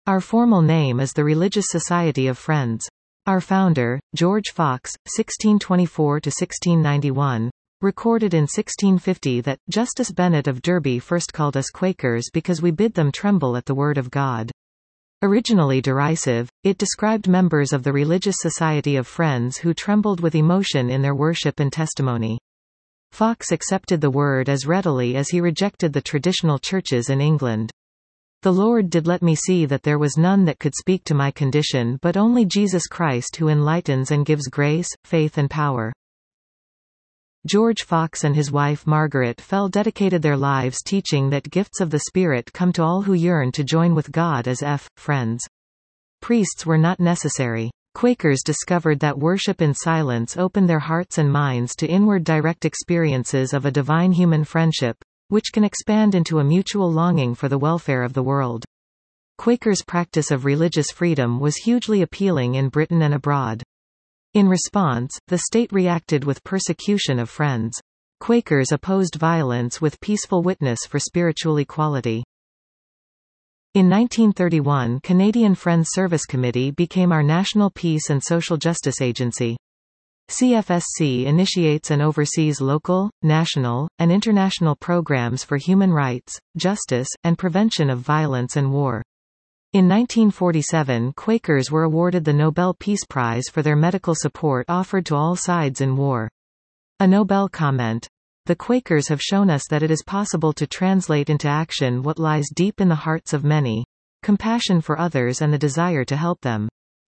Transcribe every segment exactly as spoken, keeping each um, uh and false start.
Our formal name is the Religious Society of Friends. Our founder, George Fox, sixteen twenty-four to sixteen ninety-one, recorded in sixteen fifty that, Justice Bennet of Derby first called us Quakers because we bid them tremble at the word of God. Originally derisive, it described members of the Religious Society of Friends who trembled with emotion in their worship and testimony. Fox accepted the word as readily as he rejected the traditional churches in England. The Lord did let me see that there was none that could speak to my condition but only Jesus Christ, who enlightens and gives grace, faith and power. George Fox and his wife Margaret Fell dedicated their lives teaching that gifts of the Spirit come to all who yearn to join with God as f. friends. Priests were not necessary. Quakers discovered that worship in silence opened their hearts and minds to inward direct experiences of a divine human friendship, which can expand into a mutual longing for the welfare of the world. Quakers' practice of religious freedom was hugely appealing in Britain and abroad. In response, the state reacted with persecution of Friends. Quakers opposed violence with peaceful witness for spiritual equality. In nineteen thirty-one, Canadian Friends Service Committee became our national peace and social justice agency. C F S C initiates and oversees local, national, and international programs for human rights, justice, and prevention of violence and war. In nineteen forty-seven, Quakers were awarded the Nobel Peace Prize for their medical support offered to all sides in war. A Nobel comment. The Quakers have shown us that it is possible to translate into action what lies deep in the hearts of many: compassion for others and the desire to help them.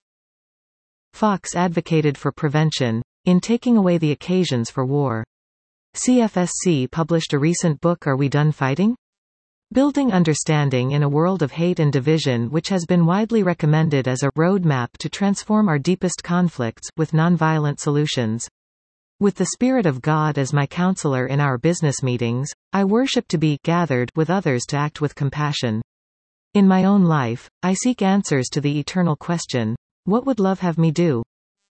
Fox advocated for prevention, in taking away the occasions for war. C F S C published a recent book, Are We Done Fighting? Building Understanding in a World of Hate and Division, which has been widely recommended as a roadmap to transform our deepest conflicts with nonviolent solutions. With the Spirit of God as my counselor in our business meetings, I worship to be gathered with others to act with compassion. In my own life, I seek answers to the eternal question, what would love have me do?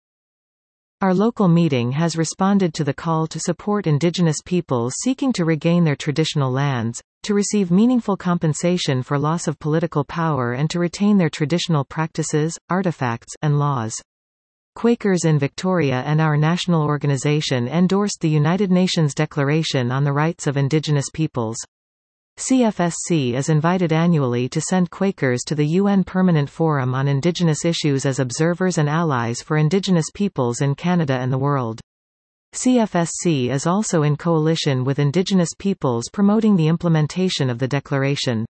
Our local meeting has responded to the call to support Indigenous peoples seeking to regain their traditional lands, to receive meaningful compensation for loss of political power and to retain their traditional practices, artifacts, and laws. Quakers in Victoria and our national organization endorsed the United Nations Declaration on the Rights of Indigenous Peoples. C F S C is invited annually to send Quakers to the U N Permanent Forum on Indigenous Issues as observers and allies for Indigenous peoples in Canada and the world. C F S C is also in coalition with Indigenous peoples promoting the implementation of the Declaration.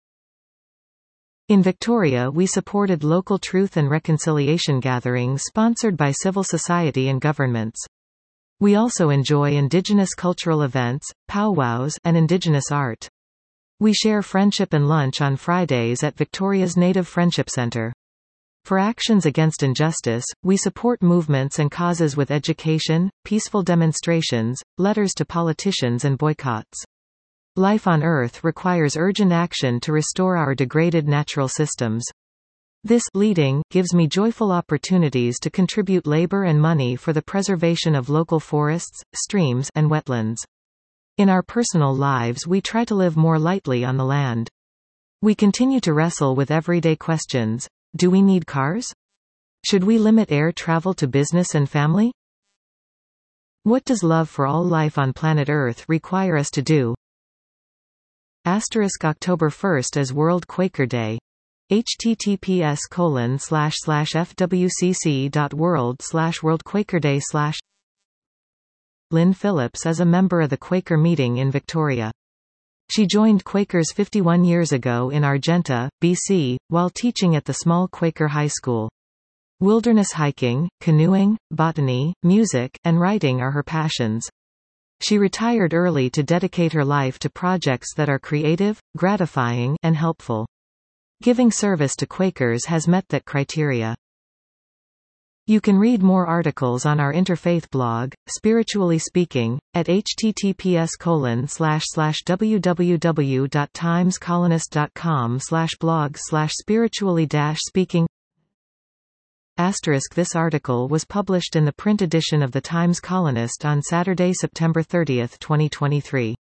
In Victoria, we supported local truth and reconciliation gatherings sponsored by civil society and governments. We also enjoy Indigenous cultural events, powwows, and Indigenous art. We share friendship and lunch on Fridays at Victoria's Native Friendship Centre. For actions against injustice, we support movements and causes with education, peaceful demonstrations, letters to politicians and boycotts. Life on Earth requires urgent action to restore our degraded natural systems. This leading gives me joyful opportunities to contribute labor and money for the preservation of local forests, streams, and wetlands. In our personal lives, we try to live more lightly on the land. We continue to wrestle with everyday questions. Do we need cars? Should we limit air travel to business and family? What does love for all life on planet Earth require us to do? Asterisk October first is World Quaker Day. https colon slash slash fwcc.world slash World Quaker Day slash Lynn Phillips is a member of the Quaker meeting in Victoria. She joined Quakers fifty-one years ago in Argenta, B C, while teaching at the small Quaker high school. Wilderness hiking, canoeing, botany, music, and writing are her passions. She retired early to dedicate her life to projects that are creative, gratifying, and helpful. Giving service to Quakers has met that criteria. You can read more articles on our interfaith blog, Spiritually Speaking, at https colon slash slash www.timescolonist.com slash blog slash spiritually dash speaking. Asterisk This article was published in the print edition of the Times Colonist on Saturday, September thirtieth, twenty twenty-three.